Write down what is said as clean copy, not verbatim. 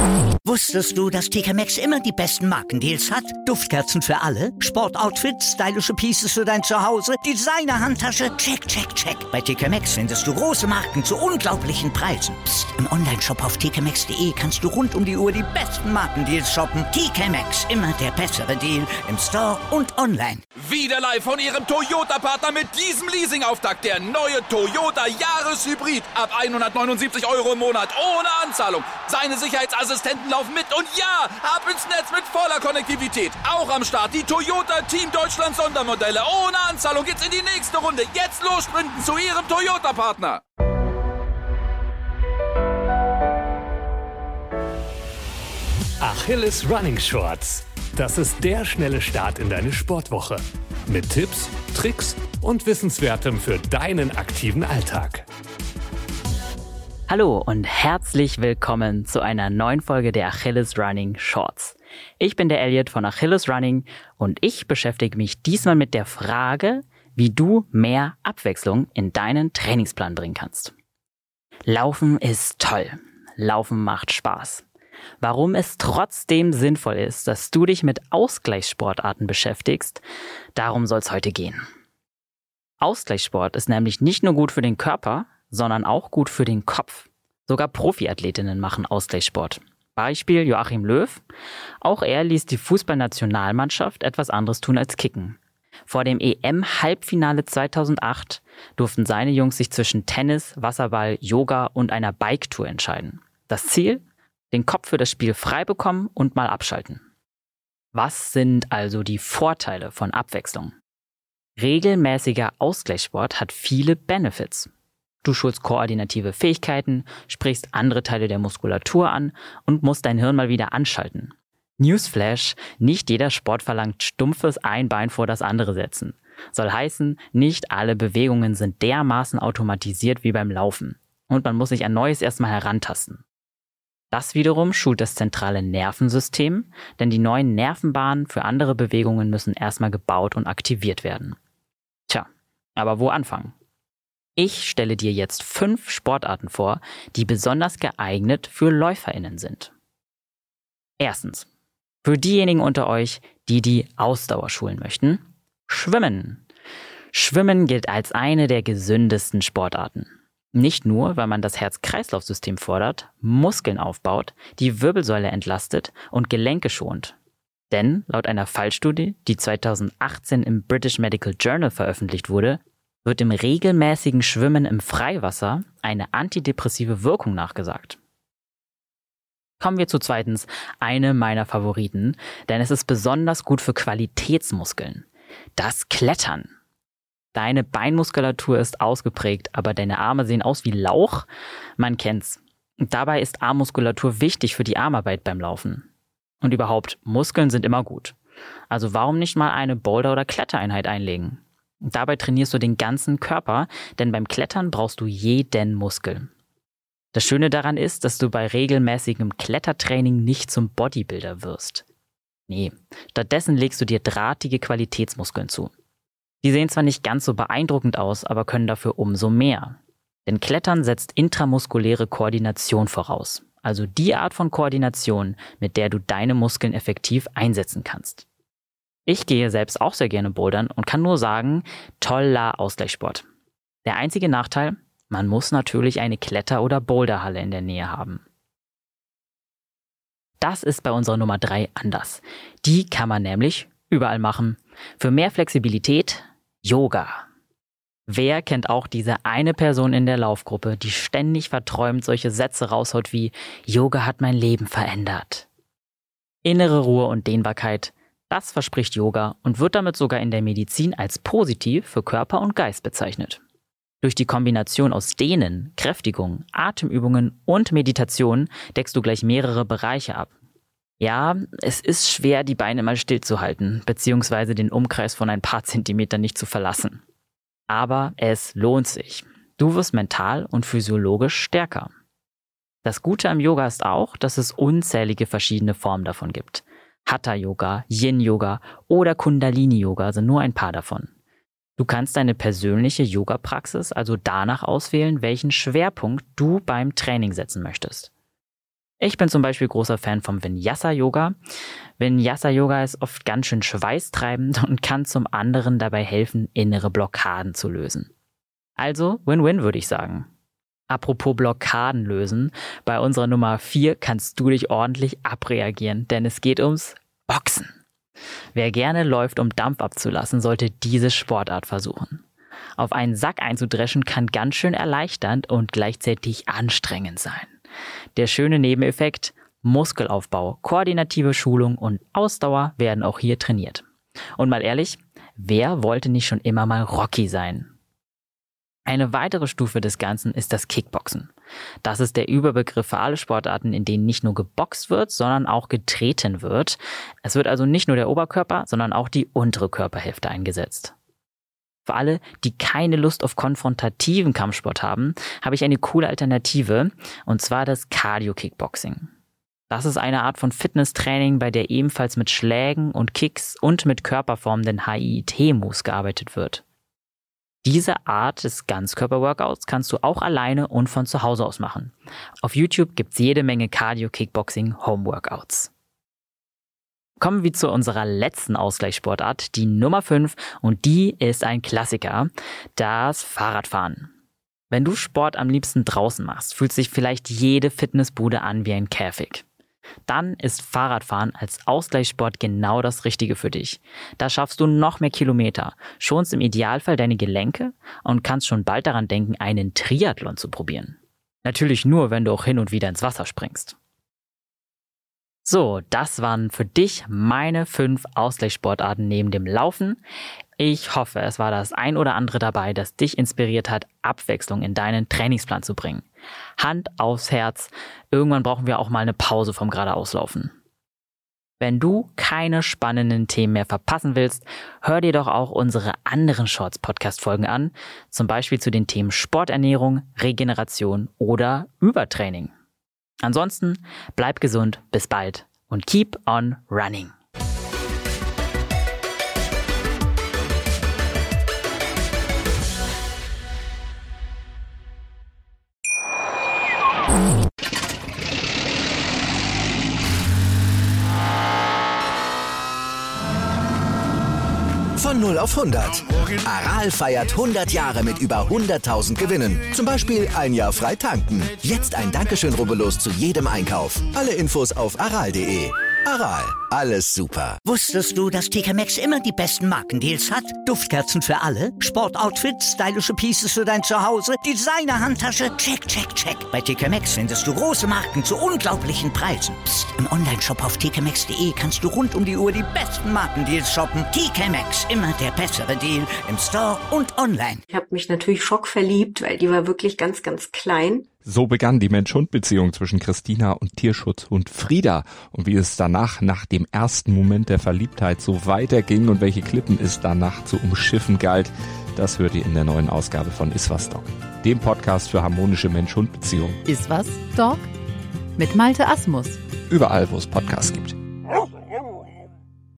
Wusstest du, dass TK Maxx immer die besten Markendeals hat? Duftkerzen für alle, Sportoutfits, stylische Pieces für dein Zuhause, Designer-Handtasche, check, check, check. Bei TK Maxx findest du große Marken zu unglaublichen Preisen. Psst. Im Onlineshop auf tkmaxx.de kannst du rund um die Uhr die besten Markendeals shoppen. TK Maxx, immer der bessere Deal im Store und online. Wieder live von Ihrem Toyota-Partner mit diesem Leasing-Auftakt. Der neue Toyota Jahreshybrid. Ab 179 € im Monat. Ohne Anzahlung. Seine Sicherheitsassistenten laufen mit. Und ja, ab ins Netz mit voller Konnektivität. Auch am Start die Toyota Team Deutschland Sondermodelle. Ohne Anzahlung geht's in die nächste Runde. Jetzt los sprinten zu Ihrem Toyota-Partner. Achilles Running Shorts. Das ist der schnelle Start in deine Sportwoche. Mit Tipps, Tricks und Wissenswertem für deinen aktiven Alltag. Hallo und herzlich willkommen zu einer neuen Folge der Achilles Running Shorts. Ich bin der Elliot von Achilles Running und ich beschäftige mich diesmal mit der Frage, wie du mehr Abwechslung in deinen Trainingsplan bringen kannst. Laufen ist toll. Laufen macht Spaß. Warum es trotzdem sinnvoll ist, dass du dich mit Ausgleichssportarten beschäftigst, darum soll es heute gehen. Ausgleichssport ist nämlich nicht nur gut für den Körper, sondern auch gut für den Kopf. Sogar Profiathletinnen machen Ausgleichssport. Beispiel Joachim Löw. Auch er ließ die Fußballnationalmannschaft etwas anderes tun als kicken. Vor dem EM-Halbfinale 2008 durften seine Jungs sich zwischen Tennis, Wasserball, Yoga und einer Bike-Tour entscheiden. Das Ziel? Den Kopf für das Spiel frei bekommen und mal abschalten. Was sind also die Vorteile von Abwechslung? Regelmäßiger Ausgleichssport hat viele Benefits. Du schulst koordinative Fähigkeiten, sprichst andere Teile der Muskulatur an und musst dein Hirn mal wieder anschalten. Newsflash, nicht jeder Sport verlangt stumpfes ein Bein vor das andere setzen. Soll heißen, nicht alle Bewegungen sind dermaßen automatisiert wie beim Laufen. Und man muss sich an Neues erstmal herantasten. Das wiederum schult das zentrale Nervensystem, denn die neuen Nervenbahnen für andere Bewegungen müssen erstmal gebaut und aktiviert werden. Tja, aber wo anfangen? Ich stelle dir jetzt 5 Sportarten vor, die besonders geeignet für LäuferInnen sind. Erstens, für diejenigen unter euch, die die Ausdauer schulen möchten, Schwimmen. Schwimmen gilt als eine der gesündesten Sportarten. Nicht nur, weil man das Herz-Kreislauf-System fordert, Muskeln aufbaut, die Wirbelsäule entlastet und Gelenke schont. Denn laut einer Fallstudie, die 2018 im British Medical Journal veröffentlicht wurde, wird im regelmäßigen Schwimmen im Freiwasser eine antidepressive Wirkung nachgesagt. Kommen wir zu zweitens, eine meiner Favoriten, denn es ist besonders gut für Qualitätsmuskeln. Das Klettern. Deine Beinmuskulatur ist ausgeprägt, aber deine Arme sehen aus wie Lauch? Man kennt's. Dabei ist Armmuskulatur wichtig für die Armarbeit beim Laufen. Und überhaupt, Muskeln sind immer gut. Also warum nicht mal eine Boulder- oder Klettereinheit einlegen? Dabei trainierst du den ganzen Körper, denn beim Klettern brauchst du jeden Muskel. Das Schöne daran ist, dass du bei regelmäßigem Klettertraining nicht zum Bodybuilder wirst. Nee, stattdessen legst du dir drahtige Qualitätsmuskeln zu. Die sehen zwar nicht ganz so beeindruckend aus, aber können dafür umso mehr. Denn Klettern setzt intramuskuläre Koordination voraus. Also die Art von Koordination, mit der du deine Muskeln effektiv einsetzen kannst. Ich gehe selbst auch sehr gerne bouldern und kann nur sagen, toller Ausgleichssport. Der einzige Nachteil, man muss natürlich eine Kletter- oder Boulderhalle in der Nähe haben. Das ist bei unserer Nummer 3 anders. Die kann man nämlich überall machen. Für mehr Flexibilität Yoga. Wer kennt auch diese eine Person in der Laufgruppe, die ständig verträumt solche Sätze raushaut wie Yoga hat mein Leben verändert? Innere Ruhe und Dehnbarkeit, das verspricht Yoga und wird damit sogar in der Medizin als positiv für Körper und Geist bezeichnet. Durch die Kombination aus Dehnen, Kräftigung, Atemübungen und Meditation deckst du gleich mehrere Bereiche ab. Ja, es ist schwer, die Beine mal stillzuhalten, beziehungsweise den Umkreis von ein paar Zentimetern nicht zu verlassen. Aber es lohnt sich. Du wirst mental und physiologisch stärker. Das Gute am Yoga ist auch, dass es unzählige verschiedene Formen davon gibt. Hatha-Yoga, Yin-Yoga oder Kundalini-Yoga sind nur ein paar davon. Du kannst deine persönliche Yoga-Praxis also danach auswählen, welchen Schwerpunkt du beim Training setzen möchtest. Ich bin zum Beispiel großer Fan vom Vinyasa-Yoga. Vinyasa-Yoga ist oft ganz schön schweißtreibend und kann zum anderen dabei helfen, innere Blockaden zu lösen. Also Win-Win, würde ich sagen. Apropos Blockaden lösen, bei unserer Nummer 4 kannst du dich ordentlich abreagieren, denn es geht ums Boxen. Wer gerne läuft, um Dampf abzulassen, sollte diese Sportart versuchen. Auf einen Sack einzudreschen kann ganz schön erleichternd und gleichzeitig anstrengend sein. Der schöne Nebeneffekt: Muskelaufbau, koordinative Schulung und Ausdauer werden auch hier trainiert. Und mal ehrlich, wer wollte nicht schon immer mal Rocky sein? Eine weitere Stufe des Ganzen ist das Kickboxen. Das ist der Überbegriff für alle Sportarten, in denen nicht nur geboxt wird, sondern auch getreten wird. Es wird also nicht nur der Oberkörper, sondern auch die untere Körperhälfte eingesetzt. Für alle, die keine Lust auf konfrontativen Kampfsport haben, habe ich eine coole Alternative, und zwar das Cardio-Kickboxing. Das ist eine Art von Fitnesstraining, bei der ebenfalls mit Schlägen und Kicks und mit körperformenden HIIT-Moves gearbeitet wird. Diese Art des Ganzkörper-Workouts kannst du auch alleine und von zu Hause aus machen. Auf YouTube gibt's jede Menge Cardio-Kickboxing-Home-Workouts. Kommen wir zu unserer letzten Ausgleichssportart, die Nummer 5, und die ist ein Klassiker, das Fahrradfahren. Wenn du Sport am liebsten draußen machst, fühlt sich vielleicht jede Fitnessbude an wie ein Käfig. Dann ist Fahrradfahren als Ausgleichssport genau das Richtige für dich. Da schaffst du noch mehr Kilometer, schonst im Idealfall deine Gelenke und kannst schon bald daran denken, einen Triathlon zu probieren. Natürlich nur, wenn du auch hin und wieder ins Wasser springst. So, das waren für dich meine 5 Ausgleichssportarten neben dem Laufen. Ich hoffe, es war das ein oder andere dabei, das dich inspiriert hat, Abwechslung in deinen Trainingsplan zu bringen. Hand aufs Herz, irgendwann brauchen wir auch mal eine Pause vom Geradeauslaufen. Wenn du keine spannenden Themen mehr verpassen willst, hör dir doch auch unsere anderen Shorts-Podcast-Folgen an, zum Beispiel zu den Themen Sporternährung, Regeneration oder Übertraining. Ansonsten bleib gesund, bis bald und keep on running. Von 0 auf 100. Aral feiert 100 Jahre mit über 100.000 Gewinnen. Zum Beispiel ein Jahr frei tanken. Jetzt ein Dankeschön, rubbellos zu jedem Einkauf. Alle Infos auf aral.de. Aral, alles super. Wusstest du, dass TK Maxx immer die besten Markendeals hat? Duftkerzen für alle, Sportoutfits, stylische Pieces für dein Zuhause, Designer-Handtasche, check, check, check. Bei TK Maxx findest du große Marken zu unglaublichen Preisen. Psst. Im Onlineshop auf tkmaxx.de kannst du rund um die Uhr die besten Markendeals shoppen. TK Maxx, immer der bessere Deal im Store und online. Ich habe mich natürlich schockverliebt, weil die war wirklich ganz, ganz klein. So begann die Mensch-Hund-Beziehung zwischen Christina und Tierschutzhund Frieda. Und wie es danach, nach dem ersten Moment der Verliebtheit, so weiterging und welche Klippen es danach zu umschiffen galt, das hört ihr in der neuen Ausgabe von Iswas Dog, dem Podcast für harmonische Mensch-Hund-Beziehungen. Iswas Dog? Mit Malte Asmus. Überall, wo es Podcasts gibt.